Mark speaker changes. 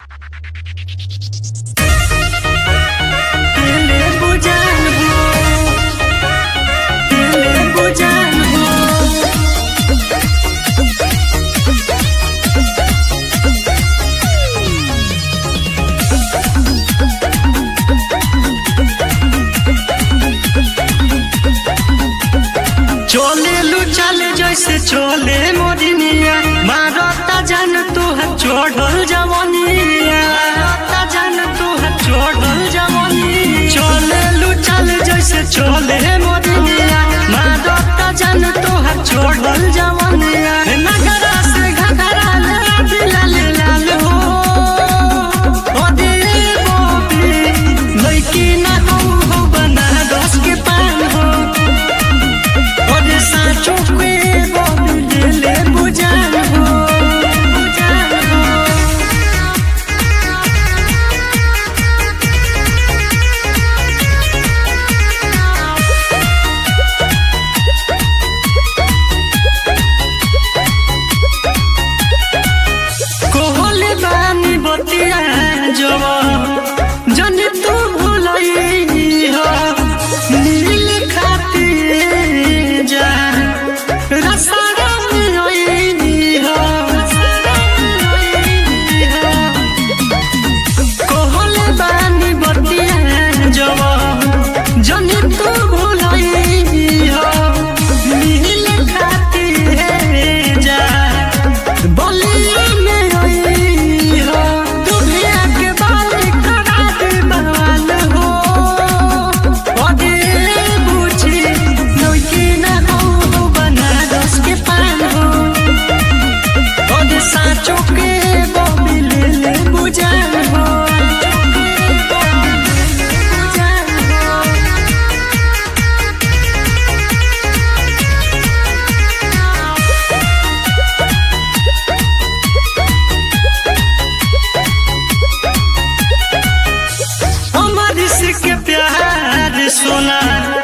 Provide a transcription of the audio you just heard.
Speaker 1: जैसे चोले मोरिनिया मारता जान तू चढ़ल जवनिया जान तू चढ़ल जवनी चले लुचल जैसे चोले मोरिनिया मारता जान तू चढ़ल जवनिया नगरा से घघरा ले लाल लाल हो ओ दे बोबी लइकी ना हो बना दस के पान हो ओ दे साचो के जन तू भूलई हो नील खाती जा रसारा मिलई हो कोहले बानी बतिया जब जन तू भूलई हो नील खाती जा बलिया में आई हो दुनिया के के प्यार सोना